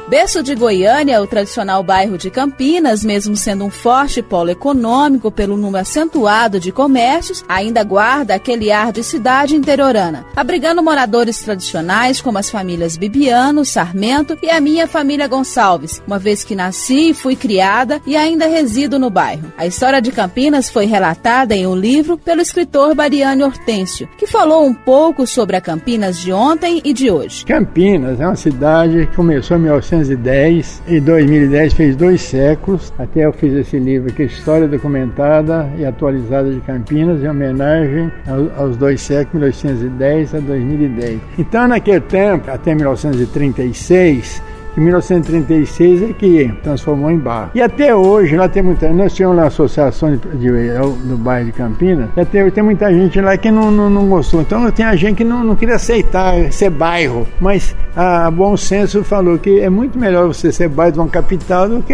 Berço de Goiânia, o tradicional bairro de Campinas, mesmo sendo um forte polo econômico pelo número acentuado de comércios, ainda guarda aquele ar de cidade interiorana, abrigando moradores tradicionais como as famílias Bibiano, Sarmento e a minha família Gonçalves, uma vez que nasci e fui criada e ainda resido no bairro. A história de Campinas foi relatada em um livro pelo escritor Bariane Hortêncio, que falou um pouco sobre a Campinas de ontem e de hoje. Campinas é uma cidade que começou em 1910 e 2010 fez 2 séculos. Até eu fiz esse livro aqui, História Documentada e Atualizada de Campinas, em homenagem aos 2 séculos, 1910 a 2010. Então, naquele tempo, até 1936, em 1936 é que transformou em bairro. E até hoje, lá tem muita... Nós tínhamos uma associação do bairro de Campinas, e até hoje tem muita gente lá que não gostou. Então tem a gente que não queria aceitar ser bairro, mas a Bom Senso falou que é muito melhor você ser bairro de uma capital do que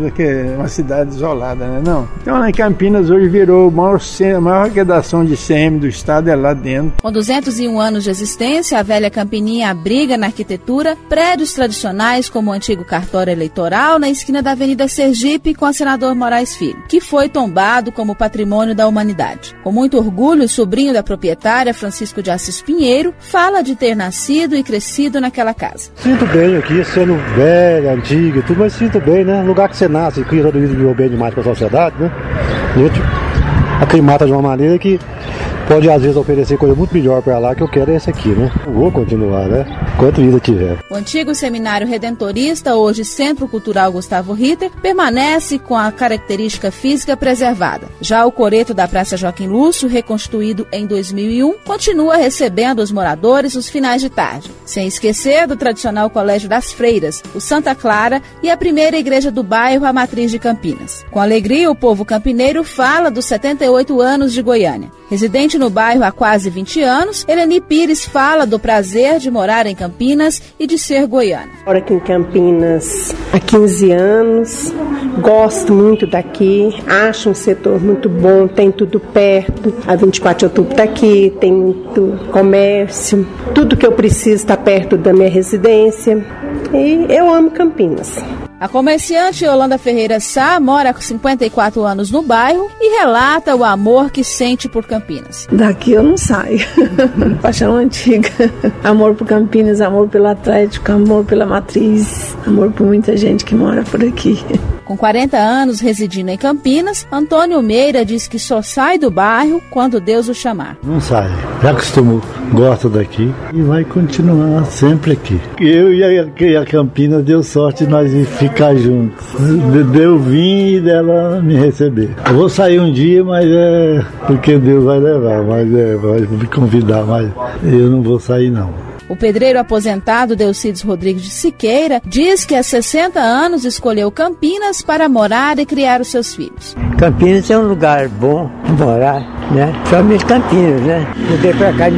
uma cidade isolada, né? Não. Então lá em Campinas hoje virou a maior redação de CM do estado, é lá dentro. Com 201 anos de existência, a velha Campininha abriga na arquitetura prédios tradicionais como o antigo cartório eleitoral na esquina da Avenida Sergipe com a Senador Moraes Filho, que foi tombado como patrimônio da humanidade. Com muito orgulho, o sobrinho da proprietária, Francisco de Assis Pinheiro, fala de ter nascido e crescido naquela casa. Sinto bem aqui, sendo velha, antiga, tudo, mas sinto bem, né? Lugar que você nasce e cria todo mundo viveu bem demais para a sociedade, né? Gente aclimata de uma maneira que pode às vezes oferecer coisa muito melhor para lá, que eu quero é esse aqui, né? Eu vou continuar, né? Quanto vida tiver. O antigo Seminário Redentorista, hoje Centro Cultural Gustavo Ritter, permanece com a característica física preservada. Já o coreto da Praça Joaquim Lúcio, reconstruído em 2001, continua recebendo os moradores nos finais de tarde. Sem esquecer do tradicional Colégio das Freiras, o Santa Clara e a primeira igreja do bairro, a Matriz de Campinas. Com alegria, o povo campineiro fala dos 78 anos de Goiânia. Residente no bairro há quase 20 anos, Eleni Pires fala do prazer de morar em Campinas e de ser goiana. Moro aqui em Campinas há 15 anos, gosto muito daqui, acho um setor muito bom, tem tudo perto, a 24 de outubro está aqui, tem muito comércio, tudo que eu preciso está perto da minha residência e eu amo Campinas. A comerciante Yolanda Ferreira Sá mora há 54 anos no bairro e relata o amor que sente por Campinas. Daqui eu não saio. Paixão antiga. Amor por Campinas, amor pelo Atlético, amor pela Matriz, amor por muita gente que mora por aqui. Com 40 anos residindo em Campinas, Antônio Meira diz que só sai do bairro quando Deus o chamar. Não sai, já acostumou, gosta daqui e vai continuar sempre aqui. Eu e a Campinas deu sorte de nós ficar juntos. Deu vir e dela me receber. Eu vou sair um dia, mas é porque Deus vai levar, vai me convidar, mas eu não vou sair não. O pedreiro aposentado Delcides Rodrigues de Siqueira diz que há 60 anos escolheu Campinas para morar e criar os seus filhos. Campinas é um lugar bom morar, né? Somente Campinas, né? Mudei para cá em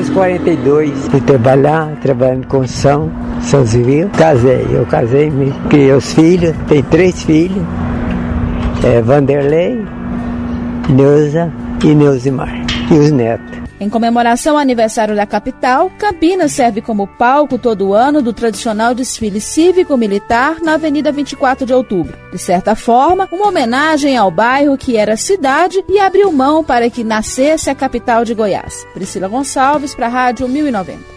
1942. Fui trabalhando em construção civil. Eu casei, me criei os filhos, tenho 3 filhos. Vanderlei, Neuza e Neuzimar. E os netos. Em comemoração ao aniversário da capital, Campinas serve como palco todo ano do tradicional desfile cívico-militar na Avenida 24 de Outubro. De certa forma, uma homenagem ao bairro que era cidade e abriu mão para que nascesse a capital de Goiás. Priscila Gonçalves para a Rádio 1090.